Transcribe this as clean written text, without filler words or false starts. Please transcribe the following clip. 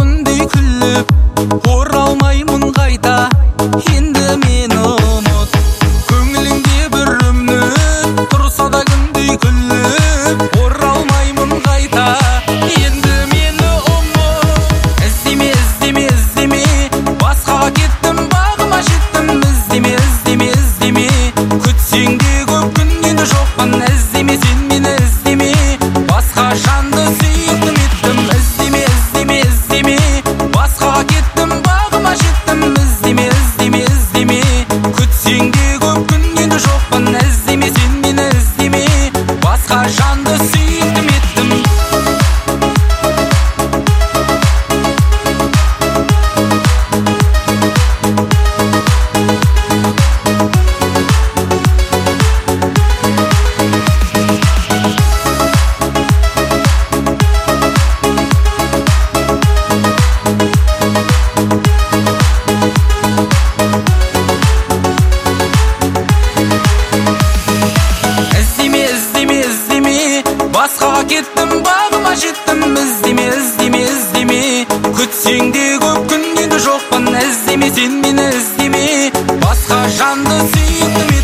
күндей күліп, оралмаймын қайта, енді мені ұмыт. Көңіліңде бір үміт тұрса да күндей күліп, оралмаймын қайта, енді мені ұмыт. Іздеме, іздеме, іздеме, басқаға кеттім, бағыма жеттім. Іздеме, іздеме, іздеме, күтсең де көп күн енді жоқпын. Іздеме, сен мені іздеме, басқа жанды сүйіктім еттім. Іздеме, іздеме, іздеме, басқаға кеттім, бағыма жеттім. Іздеме, іздеме, іздеме, күтсең де көп күн енді жоқпын. Іздеме, сен мені іздеме, басқа жанды сүйіктім еттім. Іздеме, іздеме, іздеме, басқаға кеттім, бағыма жеттім. Іздеме, іздеме, іздеме, күтсең де көп күн енді жоқпын. Іздеме, сен мені іздеме, басқа жанды сүйіктім еттім.